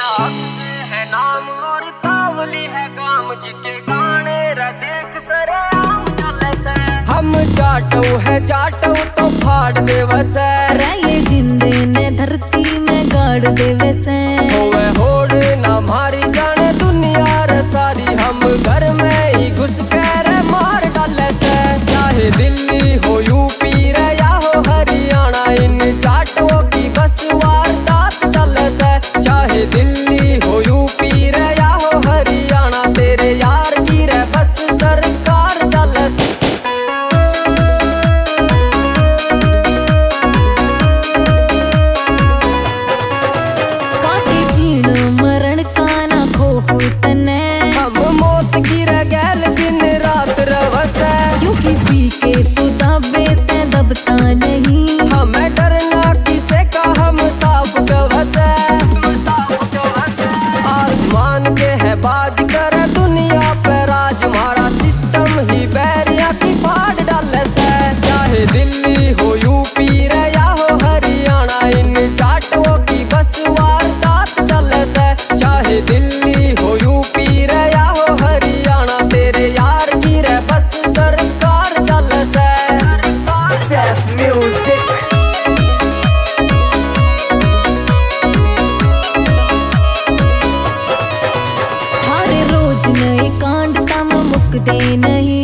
अक्षय है नाम और तावली है काम जिके गाने रे देख सरे आम चले से। हम जाटो है जाटो तो फाड़ देवे से रे ये जिंदे ने धरती में गाड़ देवे से। होवे होड़ ना मारी जाने दुनिया रे सारी हम घर में ही घुस के रे मार डाले से। चाहे दिल्ली हो यूपी रे या हो हरियाणा इन जाटों की बस वारदात चले से। चाहे दिल्ली हो यूपी रे या हो हरियाणा तेरे यार की रे बस सरकार चले। काटे जीण मरण का ना खौफ तने हम मौत की रे गैल दिन रात रवसे। क्यों किसी के तो दबे ते दबता नहीं। हमें डरना किसे का हम साफ गवसे। आसमान के है बाज कर दुनिया पे राज हमारा सिस्टम ही बैरिया की फाड़ डाले से। चाहे दिल्ली हो यूपी रे या हो हरियाणा इन जाटों की बस वारदात चले से। चाहे दिल्ली हो यूपी रे या हो हरियाणा तेरे यार की रे बस सरकार चले से। Self music हर रोज नए कांड तम मुकदे नहीं।